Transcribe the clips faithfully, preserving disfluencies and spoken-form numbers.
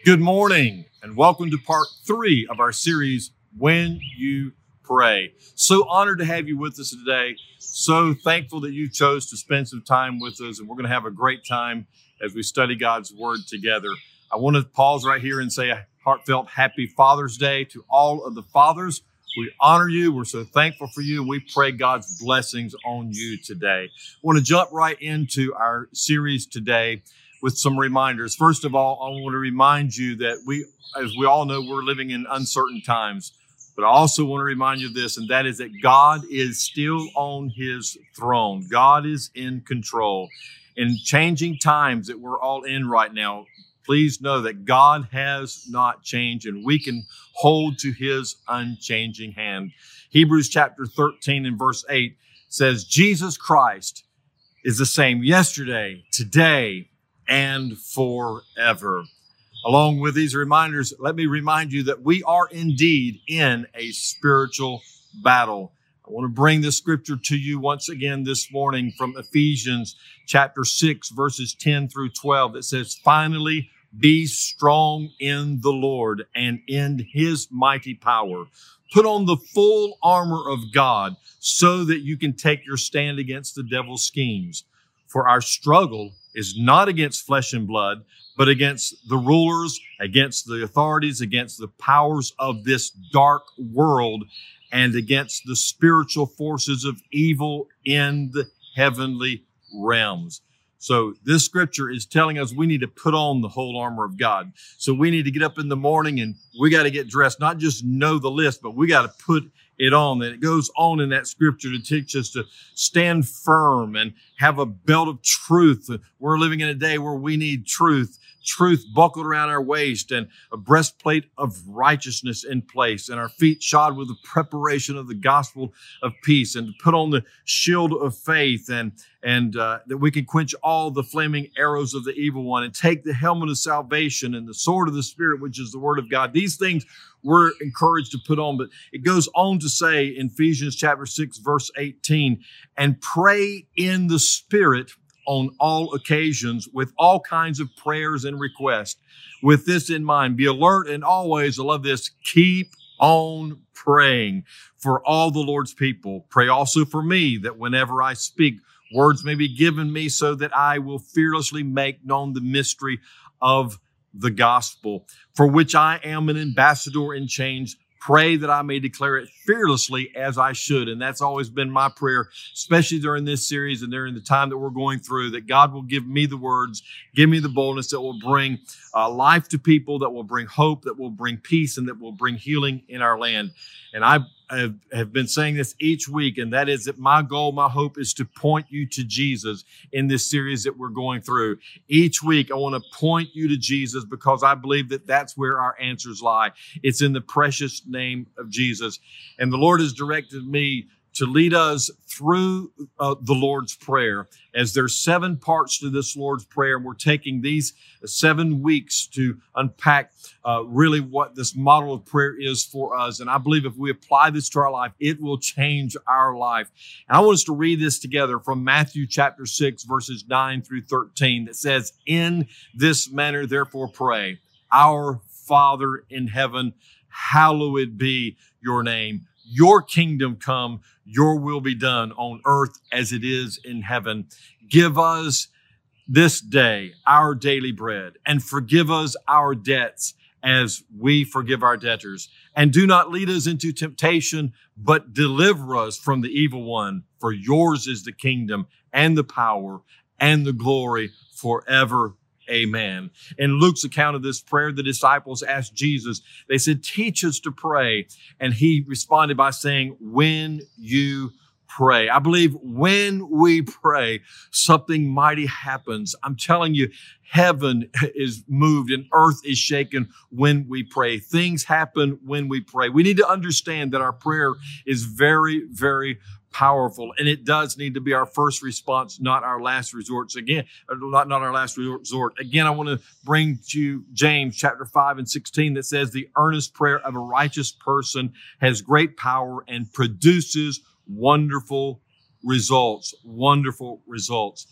Good morning and welcome to part three of our series, When You Pray. So honored to have you with us today. So thankful that you chose to spend some time with us, and we're going to have a great time as we study God's Word together. I want to pause right here and say a heartfelt happy Father's Day to all of the fathers. We honor you. We're so thankful for you, and we pray God's blessings on you today. I want to jump right into our series today with some reminders. First of all, I want to remind you that we, as we all know, we're living in uncertain times. But I also want to remind you of this, and that is that God is still on his throne. God is in control. In changing times that we're all in right now, please know that God has not changed, and we can hold to his unchanging hand. Hebrews chapter thirteen and verse eight says, Jesus Christ is the same yesterday, today, and forever. Along with these reminders, let me remind you that we are indeed in a spiritual battle. I want to bring this scripture to you once again this morning from Ephesians chapter six, verses ten through twelve. That says, finally, be strong in the Lord and in his mighty power. Put on the full armor of God so that you can take your stand against the devil's schemes. For our struggle is not against flesh and blood, but against the rulers, against the authorities, against the powers of this dark world, and against the spiritual forces of evil in the heavenly realms. So this scripture is telling us we need to put on the whole armor of God. So we need to get up in the morning and we got to get dressed, not just know the list, but we got to put it on. And it goes on in that scripture to teach us to stand firm and have a belt of truth. We're living in a day where we need truth, truth buckled around our waist, and a breastplate of righteousness in place, and our feet shod with the preparation of the gospel of peace, and to put on the shield of faith, and and uh, that we can quench all the flaming arrows of the evil one, and take the helmet of salvation and the sword of the Spirit, which is the word of God. These things we're encouraged to put on, but it goes on to say in Ephesians chapter six, verse eighteen, and pray in the Spirit on all occasions with all kinds of prayers and requests. With this in mind, be alert and always, I love this, keep on praying for all the Lord's people. Pray also for me that whenever I speak, words may be given me so that I will fearlessly make known the mystery of the gospel, for which I am an ambassador in chains. Pray that I may declare it fearlessly as I should. And that's always been my prayer, especially during this series and during the time that we're going through, that God will give me the words, give me the boldness that will bring uh, life to people, that will bring hope, that will bring peace, and that will bring healing in our land. And I have, have been saying this each week, and that is that my goal, my hope is to point you to Jesus in this series that we're going through. Each week, I want to point you to Jesus because I believe that that's where our answers lie. It's in the precious name of Jesus. And the Lord has directed me to lead us through uh, the Lord's Prayer, as there's seven parts to this Lord's Prayer. And we're taking these seven weeks to unpack uh, really what this model of prayer is for us. And I believe if we apply this to our life, it will change our life. And I want us to read this together from Matthew chapter six, verses nine through thirteen, that says, in this manner, therefore pray, our Father in heaven, hallowed be your name. Your kingdom come, your will be done on earth as it is in heaven. Give us this day our daily bread, and forgive us our debts as we forgive our debtors. And do not lead us into temptation, but deliver us from the evil one. For yours is the kingdom and the power and the glory forever. Amen. In Luke's account of this prayer, the disciples asked Jesus, they said, teach us to pray. And he responded by saying, when you pray. I believe when we pray, something mighty happens. I'm telling you, heaven is moved and earth is shaken when we pray. Things happen when we pray. We need to understand that our prayer is very, very powerful, and it does need to be our first response, not our last resort. So again, not, not our last resort. Again, I want to bring to you James chapter five and sixteen that says, the earnest prayer of a righteous person has great power and produces wonderful results, wonderful results.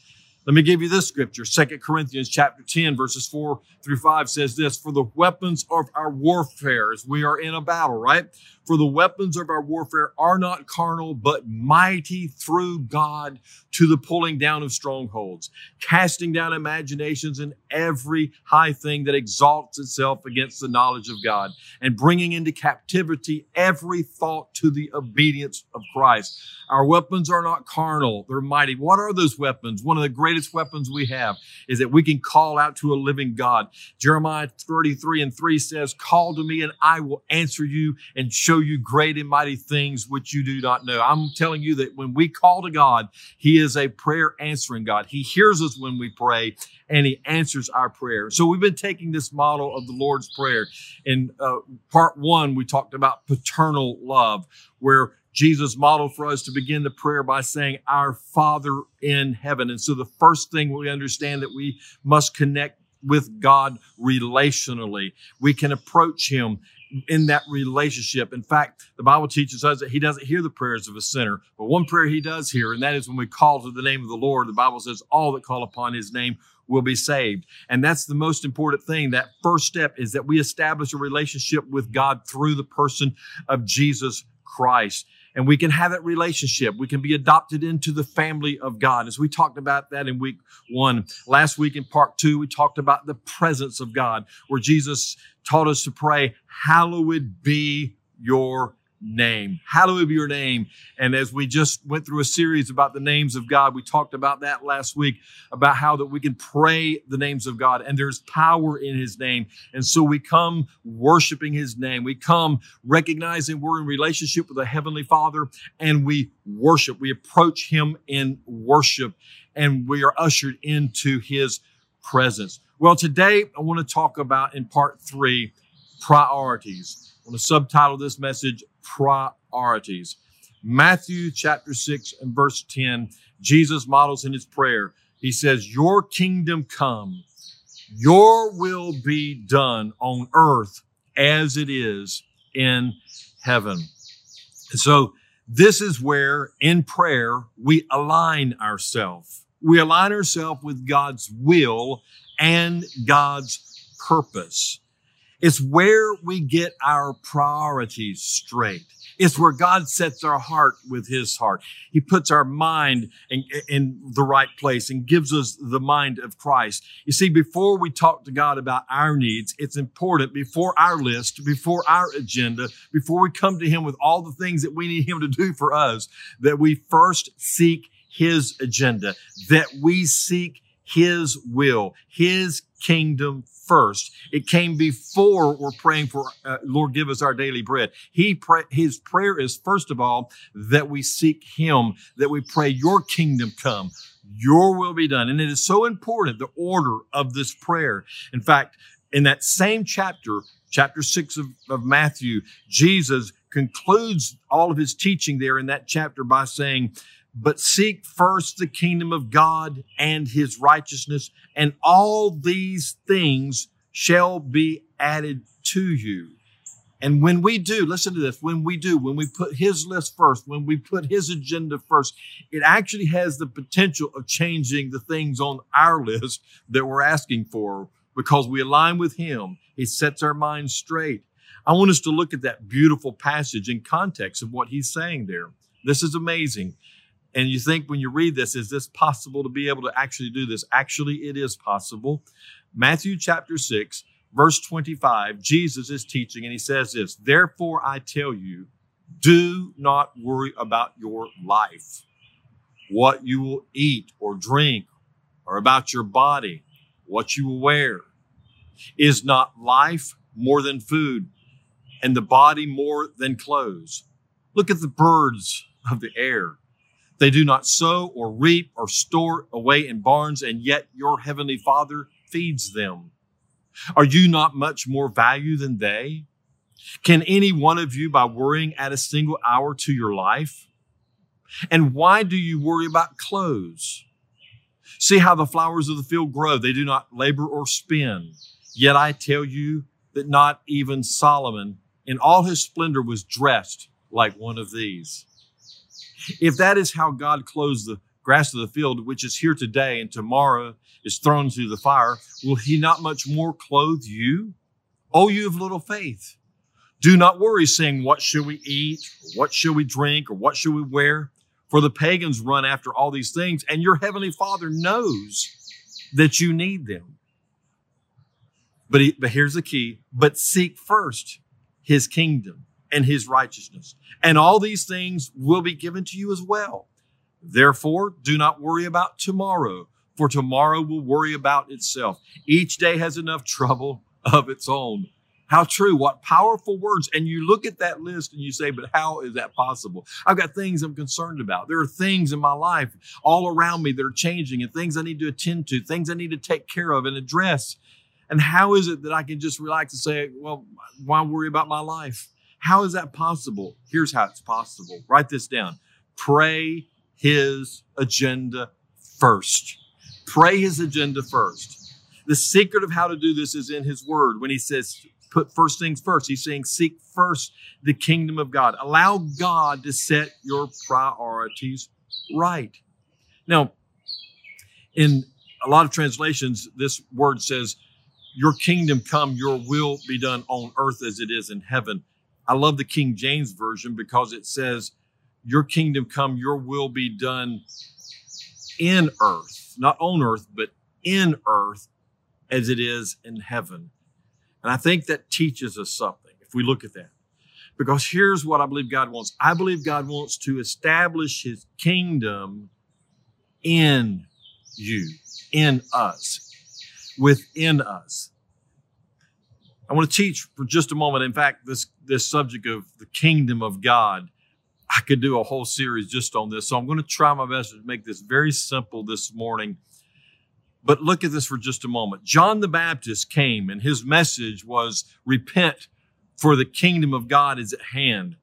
Let me give you this scripture. Second Corinthians chapter ten, verses four through five says this, for the weapons of our warfare, as we are in a battle, right? For the weapons of our warfare are not carnal, but mighty through God to the pulling down of strongholds, casting down imaginations and every high thing that exalts itself against the knowledge of God, and bringing into captivity every thought to the obedience of Christ. Our weapons are not carnal, they're mighty. What are those weapons? One of the greatest weapons we have is that we can call out to a living God. Jeremiah thirty-three and three says, call to me and I will answer you and show you great and mighty things which you do not know. I'm telling you that when we call to God, He is a prayer answering God. He hears us when we pray and He answers our prayer. So we've been taking this model of the Lord's Prayer. In uh, part one, we talked about paternal love, where Jesus modeled for us to begin the prayer by saying, our Father in heaven. And so the first thing we understand that we must connect with God relationally. We can approach Him in that relationship. In fact, the Bible teaches us that He doesn't hear the prayers of a sinner, but one prayer He does hear, and that is when we call to the name of the Lord. The Bible says all that call upon His name will be saved. And that's the most important thing. That first step is that we establish a relationship with God through the person of Jesus Christ. And we can have that relationship. We can be adopted into the family of God. As we talked about that in week one. Last week in part two, we talked about the presence of God, where Jesus taught us to pray, hallowed be your name. Hallowed be your name. And as we just went through a series about the names of God, we talked about that last week, about how that we can pray the names of God and there's power in His name. And so we come worshiping His name. We come recognizing we're in relationship with the Heavenly Father, and we worship. We approach Him in worship, and we are ushered into His presence. Well, today I want to talk about, in part three, priorities. I want to subtitle this message, Priorities. Matthew chapter six and verse ten, Jesus models in His prayer. He says, your kingdom come, your will be done on earth as it is in heaven. And so this is where in prayer we align ourselves. We align ourselves with God's will and God's purpose. It's where we get our priorities straight. It's where God sets our heart with His heart. He puts our mind in, in the right place and gives us the mind of Christ. You see, before we talk to God about our needs, it's important, before our list, before our agenda, before we come to Him with all the things that we need Him to do for us, that we first seek His agenda, that we seek His will, His kingdom first. It came before we're praying for, uh, Lord, give us our daily bread. He pray, His prayer is, first of all, that we seek Him, that we pray, your kingdom come, your will be done. And it is so important, the order of this prayer. In fact, in that same chapter, chapter six of, of Matthew, Jesus concludes all of His teaching there in that chapter by saying, but seek first the kingdom of God and His righteousness, and all these things shall be added to you. And when we do, listen to this, when we do, when we put His list first, when we put His agenda first, it actually has the potential of changing the things on our list that we're asking for, because we align with Him. He sets our minds straight. I want us to look at that beautiful passage in context of what He's saying there. This is amazing. And you think when you read this, is this possible to be able to actually do this? Actually, it is possible. Matthew chapter six, verse twenty-five, Jesus is teaching and He says this, therefore I tell you, do not worry about your life, what you will eat or drink, or about your body, what you will wear. Is not life more than food, and the body more than clothes? Look at the birds of the air. They do not sow or reap or store away in barns, and yet your heavenly Father feeds them. Are you not much more value than they? Can any one of you, by worrying, add a single hour to your life? And why do you worry about clothes? See how the flowers of the field grow. They do not labor or spin. Yet I tell you that not even Solomon in all his splendor was dressed like one of these. If that is how God clothes the grass of the field, which is here today and tomorrow is thrown into the fire, will he not much more clothe you? O you of little faith. Do not worry, saying, what shall we eat? Or what shall we drink? Or what shall we wear? For the pagans run after all these things, and your heavenly Father knows that you need them. But, he, but here's the key. But seek first his kingdom and his righteousness, and all these things will be given to you as well. Therefore, do not worry about tomorrow, for tomorrow will worry about itself. Each day has enough trouble of its own. How true, what powerful words. And you look at that list and you say, but how is that possible? I've got things I'm concerned about. There are things in my life all around me that are changing and things I need to attend to, things I need to take care of and address. And how is it that I can just relax and say, well, why worry about my life? How is that possible? Here's how it's possible. Write this down. Pray his agenda first. Pray his agenda first. The secret of how to do this is in his word. When he says, put first things first, he's saying, seek first the kingdom of God. Allow God to set your priorities right. Now, in a lot of translations, this word says, your kingdom come, your will be done on earth as it is in heaven. I love the King James Version because it says, your kingdom come, your will be done in earth, not on earth, but in earth as it is in heaven. And I think that teaches us something if we look at that. Because here's what I believe God wants. I believe God wants to establish his kingdom in you, in us, within us. I want to teach for just a moment. In fact, this, this subject of the kingdom of God, I could do a whole series just on this. So I'm going to try my best to make this very simple this morning. But look at this for just a moment. John the Baptist came and his message was repent, for the kingdom of God is at hand.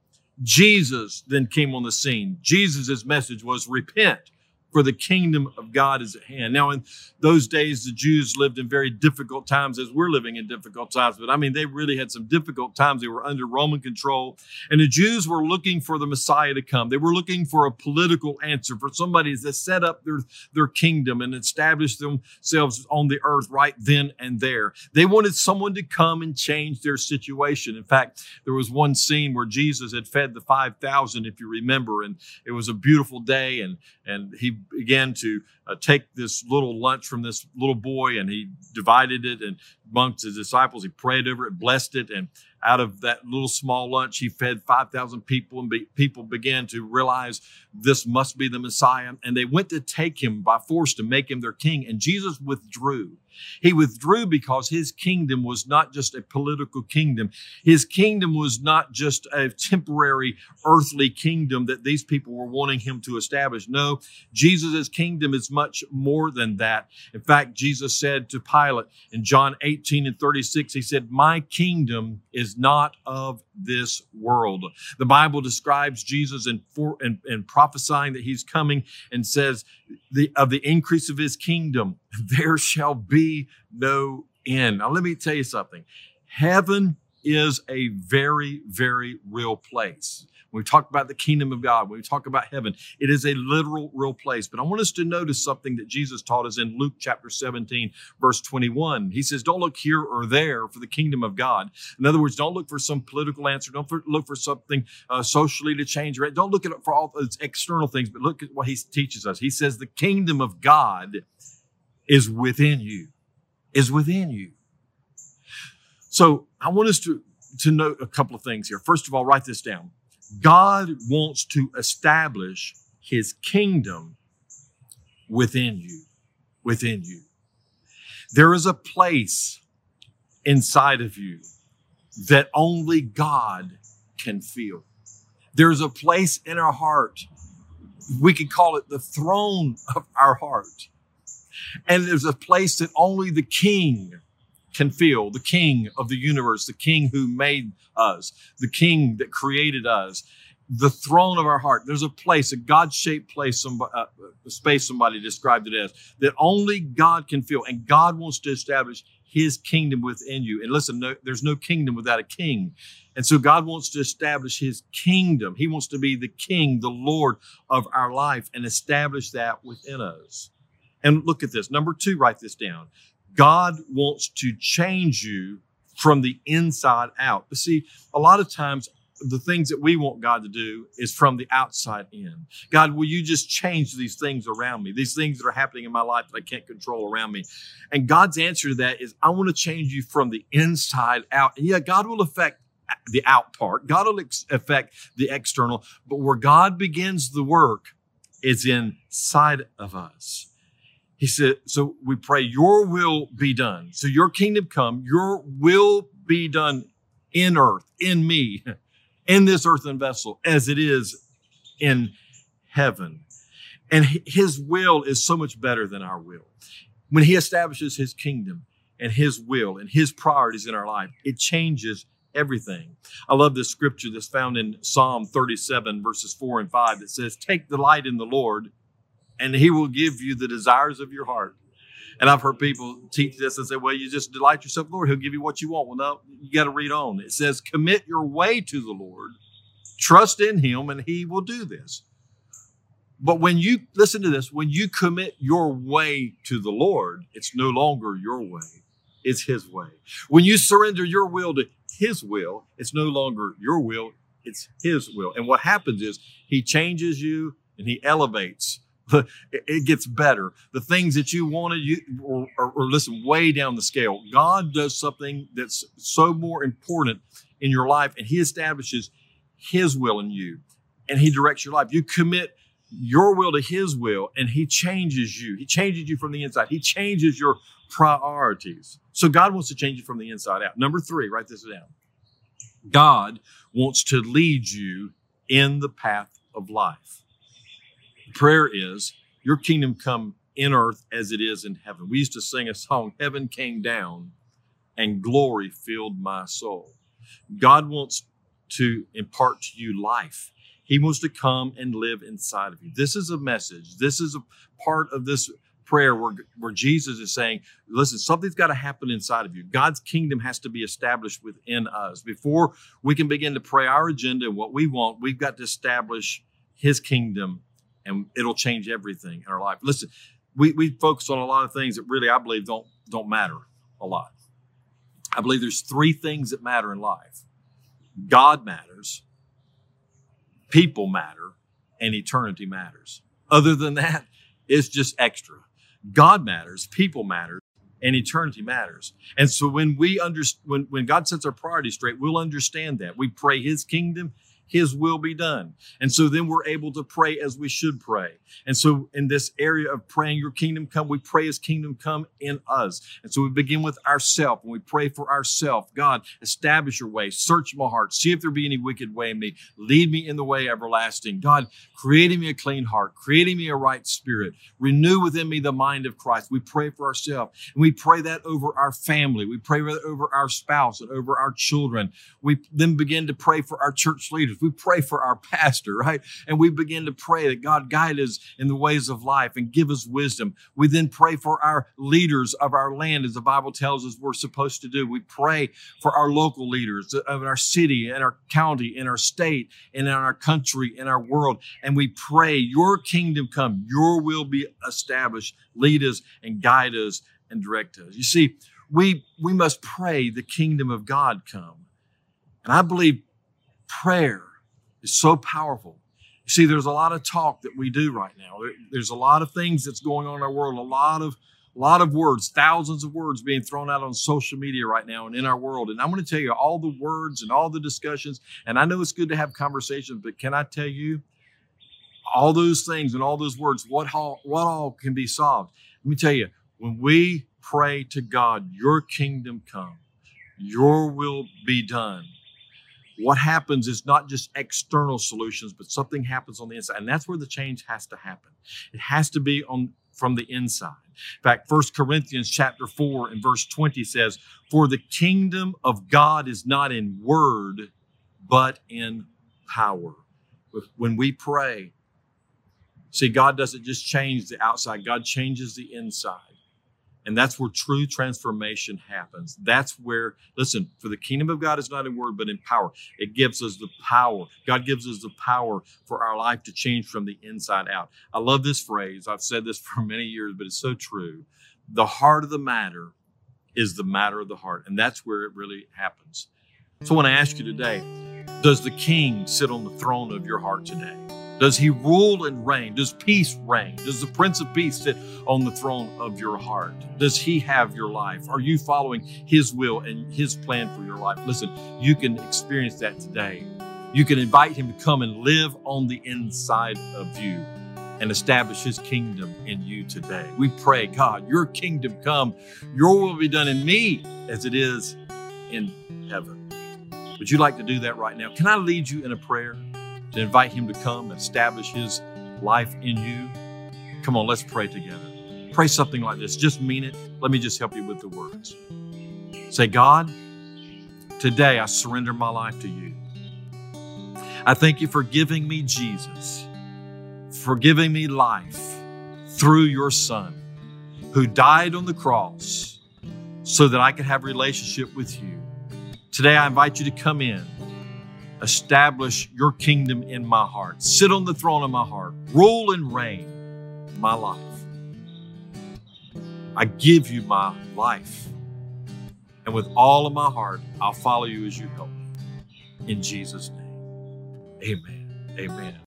Jesus then came on the scene. Jesus' message was repent, for the kingdom of God is at hand. Now, in those days, the Jews lived in very difficult times as we're living in difficult times. But I mean, they really had some difficult times. They were under Roman control. And the Jews were looking for the Messiah to come. They were looking for a political answer, for somebody to set up their, their kingdom and establish themselves on the earth right then and there. They wanted someone to come and change their situation. In fact, there was one scene where Jesus had fed the five thousand, if you remember, and it was a beautiful day, and, and he began to uh, take this little lunch from this little boy, and he divided it and amongst his disciples. He prayed over it, blessed it, and out of that little small lunch, he fed five thousand people, and be, people began to realize this must be the Messiah. And they went to take him by force to make him their king. And Jesus withdrew. He withdrew because his kingdom was not just a political kingdom. His kingdom was not just a temporary earthly kingdom that these people were wanting him to establish. No, Jesus' kingdom is much more than that. In fact, Jesus said to Pilate in John eighteen and thirty-six, he said, my kingdom is not of this world. The Bible describes Jesus in, for, in, in prophesying that he's coming and says the, of the increase of his kingdom, there shall be no end. Now, let me tell you something. Heaven is a very, very real place. When we talk about the kingdom of God, when we talk about heaven, it is a literal, real place. But I want us to notice something that Jesus taught us in Luke chapter seventeen, verse twenty-one. He says, don't look here or there for the kingdom of God. In other words, don't look for some political answer. Don't for, look for something uh, socially to change. Right? Don't look at it for all those external things, but look at what he teaches us. He says the kingdom of God is within you, is within you. So I want us to, to note a couple of things here. First of all, write this down. God wants to establish his kingdom within you, within you. There is a place inside of you that only God can feel. There's a place in our heart. We could call it the throne of our heart. And there's a place that only the King can feel, the King of the universe, the King who made us, the King that created us, the throne of our heart. There's a place, a God-shaped place, somebody, uh, a space somebody described it as, that only God can feel. And God wants to establish his kingdom within you. And listen, no, there's no kingdom without a king. And so God wants to establish his kingdom. He wants to be the king, the Lord of our life, and establish that within us. And look at this. Number two, write this down. God wants to change you from the inside out. But see, a lot of times the things that we want God to do is from the outside in. God, will you just change these things around me? These things that are happening in my life that I can't control around me. And God's answer to that is, I want to change you from the inside out. And yeah, God will affect the out part. God will ex- affect the external. But where God begins the work is inside of us. He said, so we pray, your will be done. So your kingdom come, your will be done in earth, in me, in this earthen vessel, as it is in heaven. And his will is so much better than our will. When he establishes his kingdom and his will and his priorities in our life, it changes everything. I love this scripture that's found in Psalm thirty-seven, verses four and five, that says, take delight in the Lord, and he will give you the desires of your heart. And I've heard people teach this and say, well, you just delight yourself, Lord, he'll give you what you want. Well, no, you got to read on. It says, commit your way to the Lord, trust in him, and he will do this. But when you, listen to this, when you commit your way to the Lord, it's no longer your way, it's his way. When you surrender your will to his will, it's no longer your will, it's his will. And what happens is he changes you and he elevates. It gets better. The things that you wanted, you or, or, or listen, way down the scale. God does something that's so more important in your life, and he establishes his will in you, and he directs your life. You commit your will to his will, and he changes you. He changes you from the inside. He changes your priorities. So God wants to change you from the inside out. Number three, write this down. God wants to lead you in the path of life. Prayer is, your kingdom come in earth as it is in heaven. We used to sing a song, heaven came down and glory filled my soul. God wants to impart to you life. He wants to come and live inside of you. This is a message. This is a part of this prayer where, where Jesus is saying, listen, something's got to happen inside of you. God's kingdom has to be established within us. Before we can begin to pray our agenda and what we want, we've got to establish his kingdom, and it'll change everything in our life. Listen, we, we focus on a lot of things that really, I believe, don't, don't matter a lot. I believe there's three things that matter in life. God matters, people matter, and eternity matters. Other than that, it's just extra. God matters, people matter, and eternity matters. And so when we under, when, when God sets our priorities straight, we'll understand that. We pray his kingdom, his will be done. And so then we're able to pray as we should pray. And so in this area of praying your kingdom come, we pray his kingdom come in us. And so we begin with ourselves, and we pray for ourselves. God, establish your way, search my heart, see if there be any wicked way in me, lead me in the way everlasting. God, create in me a clean heart, create in me a right spirit, renew within me the mind of Christ. We pray for ourselves, and we pray that over our family. We pray that over our spouse and over our children. We then begin to pray for our church leaders. We pray for our pastor, right? And we begin to pray that God guide us in the ways of life and give us wisdom. We then pray for our leaders of our land, as the Bible tells us we're supposed to do. We pray for our local leaders of our city and our county and our state and in our country and our world. And we pray your kingdom come, your will be established. Lead us and guide us and direct us. You see, we, we must pray the kingdom of God come. And I believe prayer is so powerful. You see, there's a lot of talk that we do right now. There, there's a lot of things that's going on in our world, a lot of, a lot of words, thousands of words being thrown out on social media right now and in our world. And I'm going to tell you all the words and all the discussions, and I know it's good to have conversations, but can I tell you, all those things and all those words, what all, what all can be solved? Let me tell you, when we pray to God, your kingdom come, your will be done, what happens is not just external solutions, but something happens on the inside. And that's where the change has to happen. It has to be on from the inside. In fact, First Corinthians chapter four and verse twenty says, for the kingdom of God is not in word, but in power. When we pray, see, God doesn't just change the outside. God changes the inside. And that's where true transformation happens. That's where, listen, for the kingdom of God is not in word, but in power. It gives us the power. God gives us the power for our life to change from the inside out. I love this phrase. I've said this for many years, but it's so true. The heart of the matter is the matter of the heart. And that's where it really happens. So I want to ask you today, does the king sit on the throne of your heart today? Does he rule and reign? Does peace reign? Does the Prince of Peace sit on the throne of your heart? Does he have your life? Are you following his will and his plan for your life? Listen, you can experience that today. You can invite him to come and live on the inside of you and establish his kingdom in you today. We pray, God, your kingdom come, your will be done in me as it is in heaven. Would you like to do that right now? Can I lead you in a prayer to invite him to come and establish his life in you? Come on, let's pray together. Pray something like this. Just mean it. Let me just help you with the words. Say, God, today I surrender my life to you. I thank you for giving me Jesus, for giving me life through your Son, who died on the cross so that I could have a relationship with you. Today I invite you to come in. Establish your kingdom in my heart. Sit on the throne of my heart. Rule and reign my life. I give you my life. And with all of my heart, I'll follow you as you help me. In Jesus' name, amen. Amen.